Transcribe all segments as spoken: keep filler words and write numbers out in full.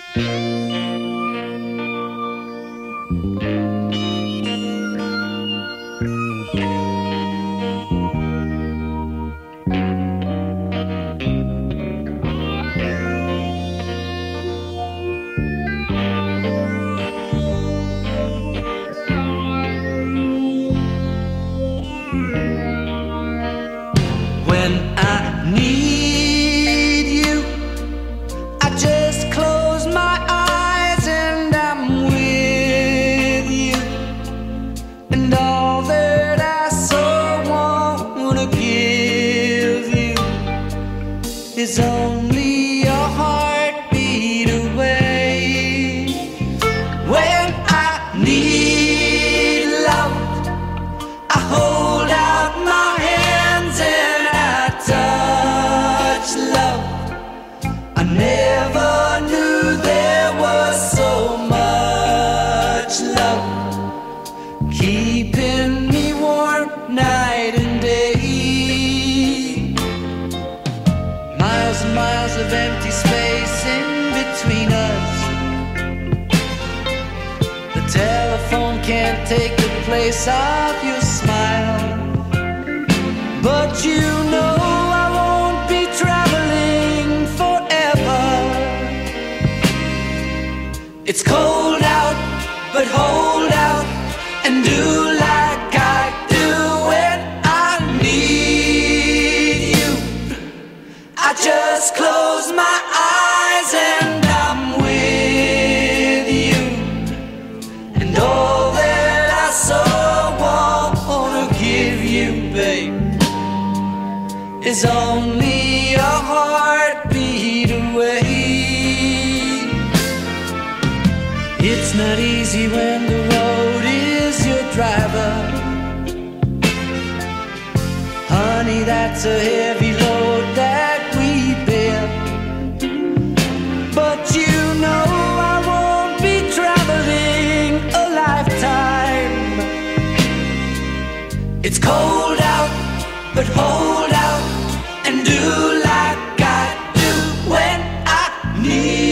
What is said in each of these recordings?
When I need you, I just close my eyes and I'm with you. And all that I so wanna give you is only a heartbeat away. When I need love, I hold out my hands and I touch love. I never knew there was so much love keeping me warm night and day. Miles and miles of empty space in between us. The telephone can't take the place of your smile. But you know I won't be traveling forever. It's cold out, but hold out and do like I do when I need you. I just close my eyes and I'm with you. And all that I so wanna give you, babe, is only a heartbeat away. It's not easy when the road is your driver. Honey, that's a heavy load that we bear. But you know I won't be traveling a lifetime. It's cold out, but hold out and do like I do when I need.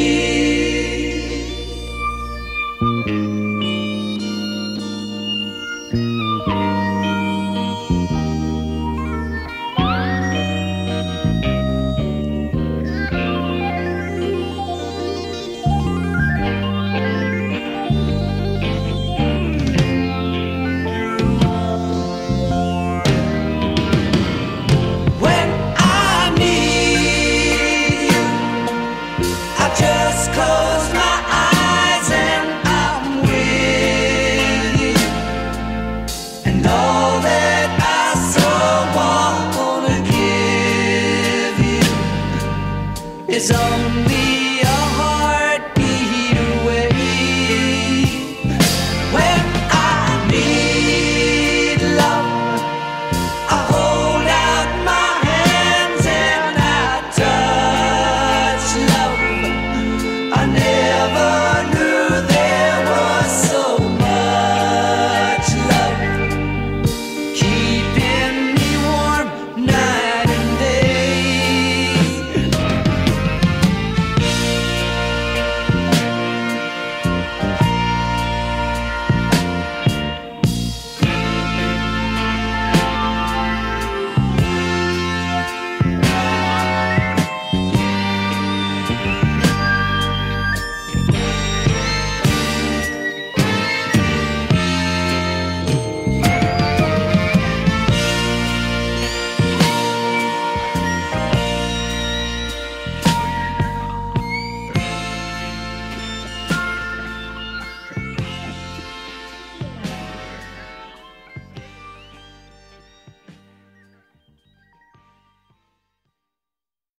When I need you, I just close my